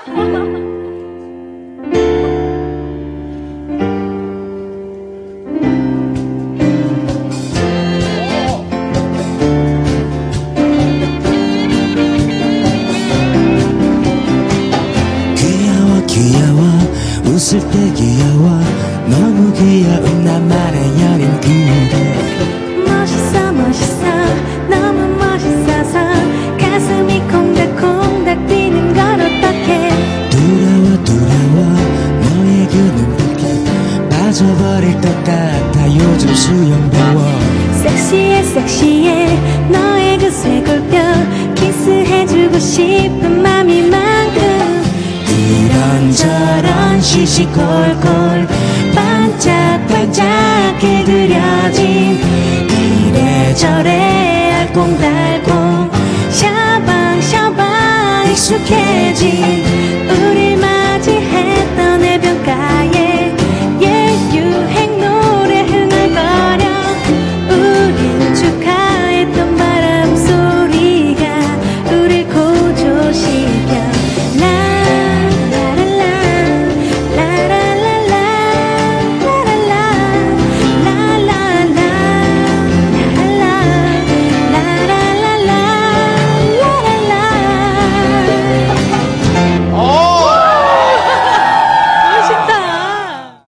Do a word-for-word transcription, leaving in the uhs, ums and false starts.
웃을 때 귀여워 너무 귀여운 나만의 연인 그대 멋있어 멋있어 너무 멋있어서 가슴이 콩닥콩닥 뛰는 걸 어떡해 두려워 두려워 너의 그 눈빛에 빠져버릴 것 같아 요즘 수영배워 섹시해 섹시해 너의 그 쇄골뼈 키스해주고 싶은 맘이 만큼 이런저런 시시콜콜 반짝반짝해 그려진 이래저래 알콩달콩 샤방샤방 익숙해진 우리